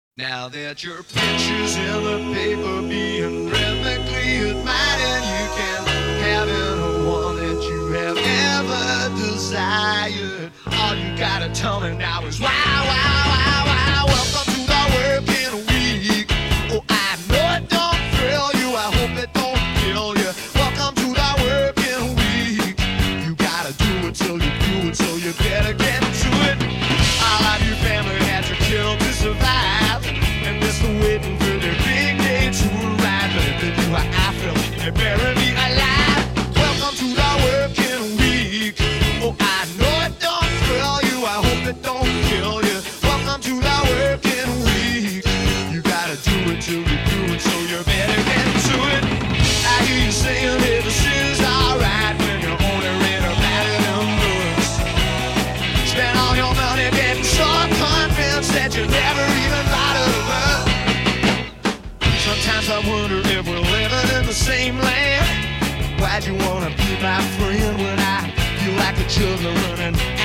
Now that your picture's in the paper being rhythmically admired, and you can have any one that you have ever desired. All you gotta tell me now is wow, wow, wow, wow. Welcome to the working week. Oh, I know it don't thrill you. I hope it don't kill you. Welcome to the working week. You gotta do it till you do it, so you better get to it. All of you family had to kill to survive, and they're still waiting for their big day to arrive. But if they do how I feel, they better be alive. Welcome to the working week. Oh, I know it don't thrill you. I hope it don't kill you. Welcome to the working week. You gotta do it till you do it, so you better get to it. I hear you saying that this is alright when you're only read about it in books. Spend all your money getting so convinced that you never even thought of her. Sometimes I wonder if we're living in the same land. Why'd you wanna be my friend when I feel like the children running